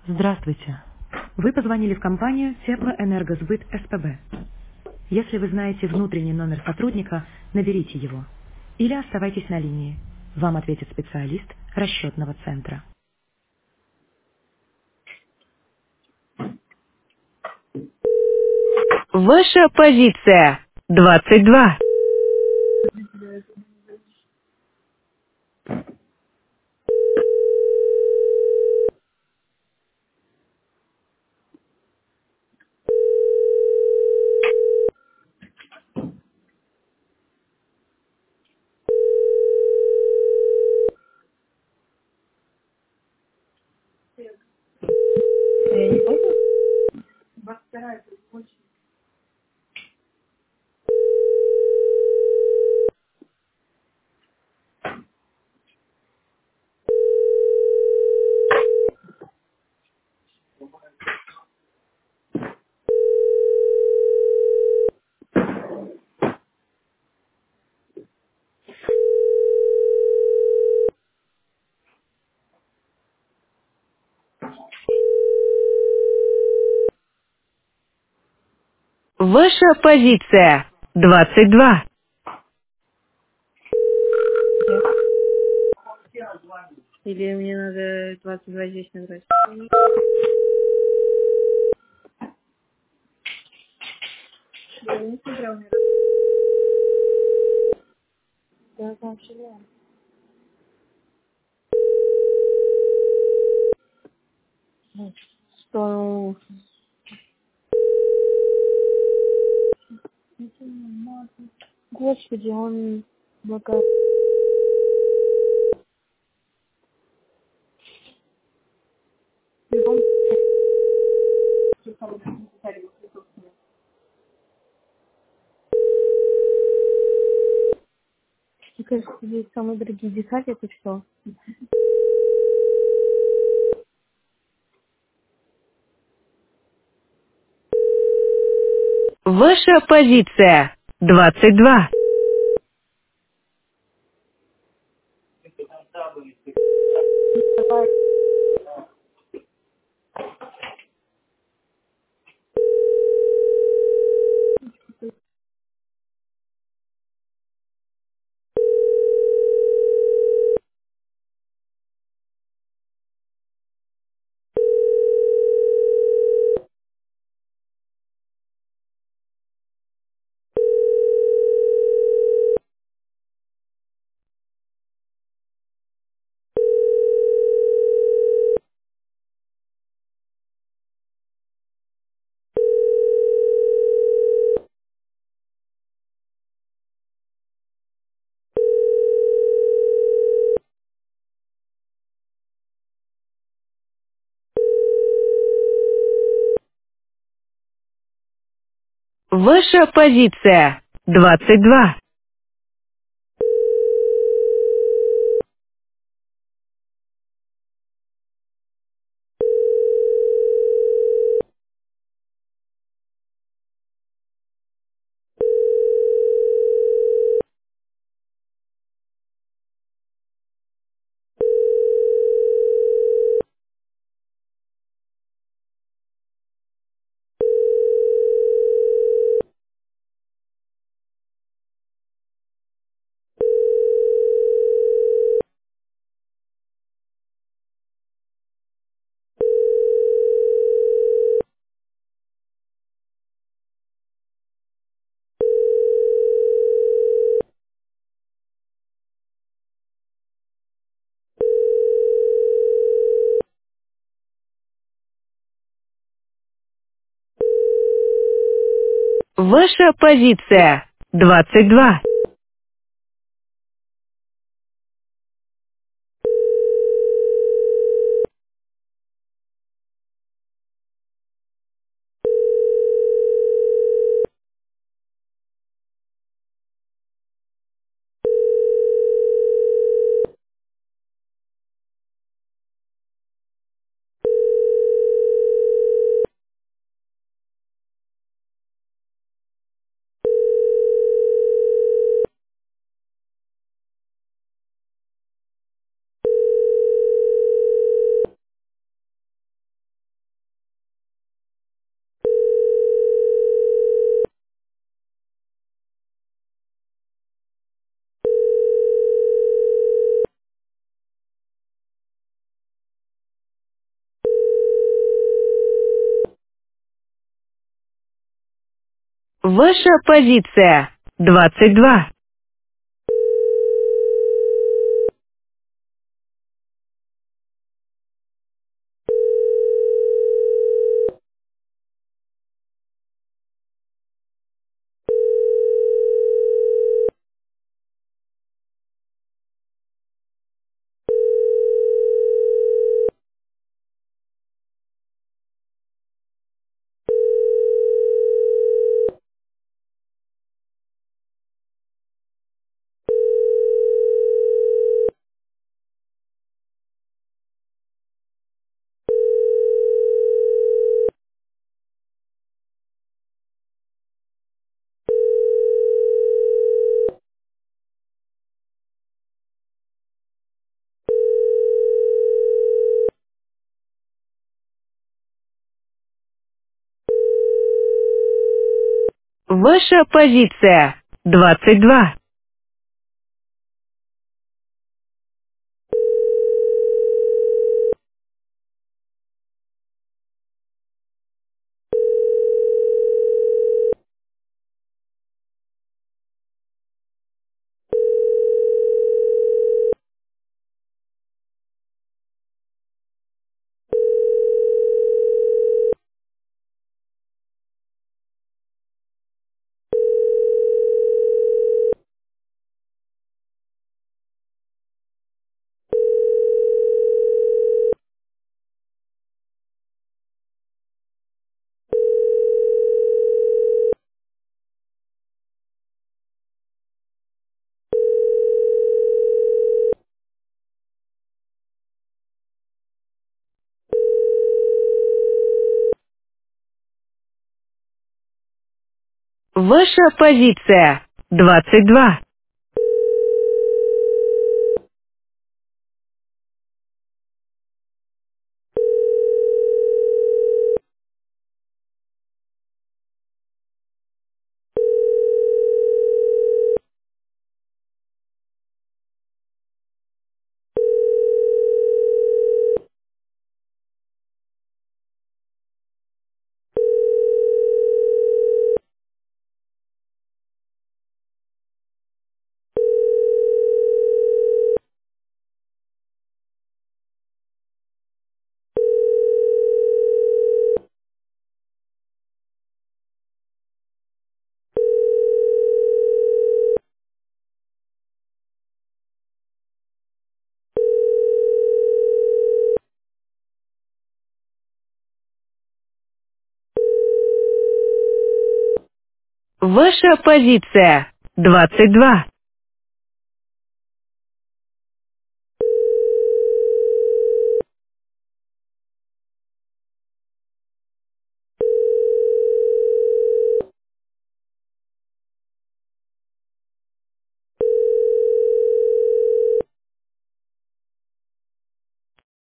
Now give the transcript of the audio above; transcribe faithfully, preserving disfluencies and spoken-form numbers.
Здравствуйте. Вы позвонили в компанию Теплоэнергосбыт СПБ. Если вы знаете внутренний номер сотрудника, наберите его. Или оставайтесь на линии. Вам ответит специалист расчетного центра. Ваша позиция двадцать два. Я не понял. Ваша позиция двадцать два. Нет. Или мне надо двадцать два здесь набрать? Я не смотрел ни разу. Да, вообще да. Ну, Что? Господи, он бока. Мне кажется, здесь самые дорогие десятки, это что? Ваша позиция двадцать два. Давай. Ваша позиция двадцать два. Ваша позиция двадцать два. Ваша позиция двадцать два. Ваша позиция двадцать два. Ваша позиция двадцать два. Ваша позиция двадцать два.